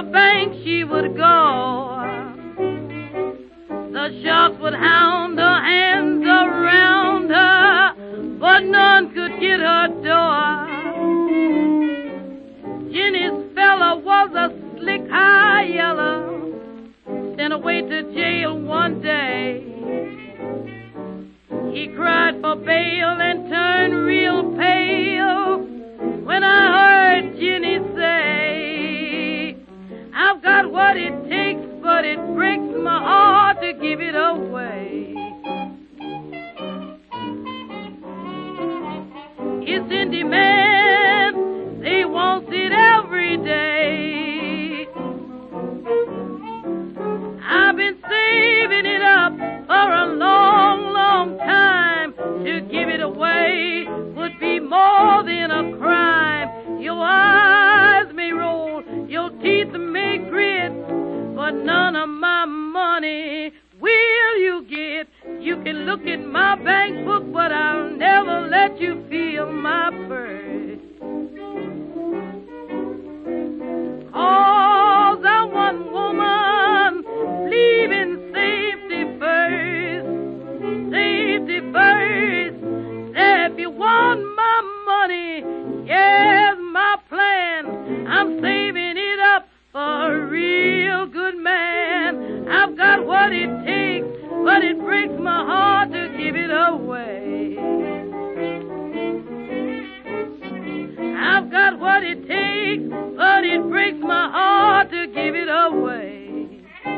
bank she would go. The sharks would hound her, hands around her, but none could get her door. Jenny's fella was a slick high yeller, sent away to jail one day. He cried for bail and turned real pale when I heard Jenny say, I've got what it takes, but it breaks my heart to give it away. It's in demand, they want it every day. I've been saving it up for a long, long time. To give it away would be more than a crime. Your eyes may roll, your teeth may grit, but none of my money will you get. You can look at my bank book, but I'll never let you feel my purse. 'Cause I want woman, leaving safety first. Safety first. If you want my money, here's my plan. I'm saving it up for a real good man. I've got what it takes, but it breaks my heart to give it away. I've got what it takes, but it breaks my heart to give it away.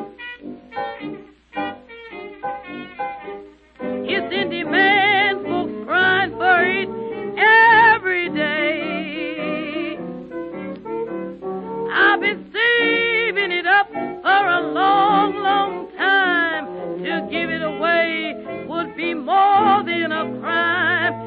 It's in demand, folks crying for it every day. I've been saving it up for a long, long time. To give it away would be more than a crime.